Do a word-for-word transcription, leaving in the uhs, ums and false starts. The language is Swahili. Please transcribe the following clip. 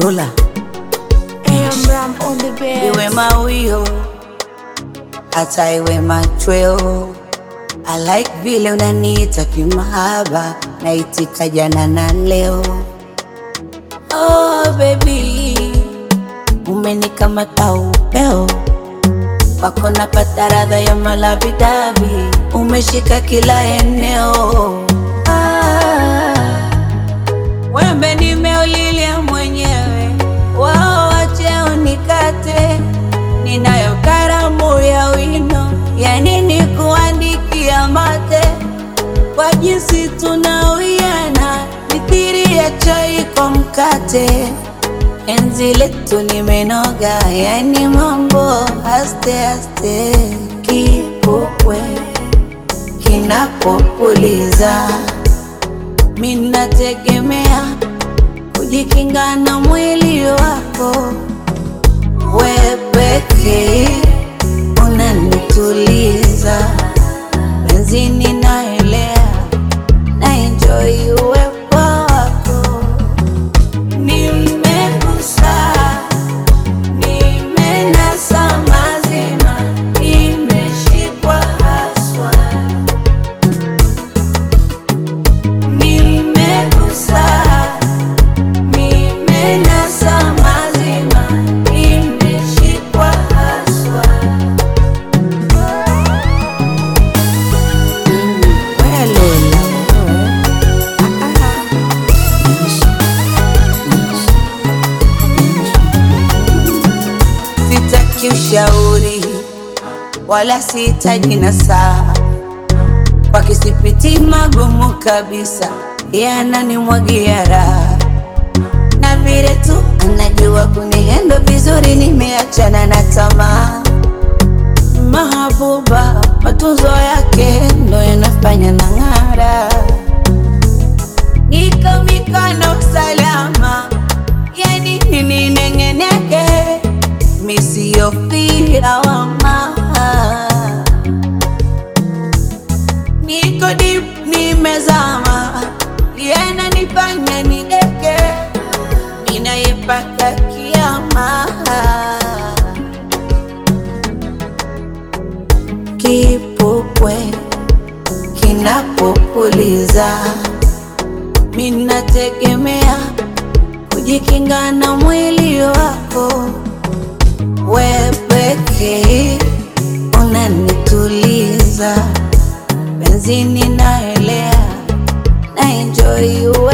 Dula Ram on the bed. iwe mawio hata iwe machweo. I like vile unaniita kimahaba, naitika jana na leo. Oh baby, umenikamata upeo wako, napata radha ya malavidavi, umeshika kila eneo. Ah, wembe nimeulilia mwenyewe, wao wache unikate, ninayo karamu ya wino, ya nini kuandikia mate, kwa jinsi tunawiana, mithiri ya chai kwa mkate. Enzi letu nimenoga, yani mambo aste aste, kipupwe kinapopuliza, mina tegemea kujikinga na mwili wako. We pekee unanituliza, benzini naelea, na enjoy uwepo wako. Nimegusa, nimenasa mazima, nimeshikwa haswa. Nimegusa, nimenasa mazima, nimeshikwa haswa. Mm, well, sitaki ushauri wala sihitaji nasaha, kwa kisipiti magumu kabisa, yananimwagia raha, na vile tu anajua kunihendo vizuri, nimeachana na tamaa. Mahabuba matunzo yake ndo yanafanya na ng'ara, niko mikono salama, yani nini nengeneke, misiyofia wama. Niko deep nimezama, liena nifanya nideke, ninaipaka kiama. Kipupwe kinapopuliza, mina tegemea kujikinga na mwili wako. We pekee unanituliza, benzini naelea, na enjoy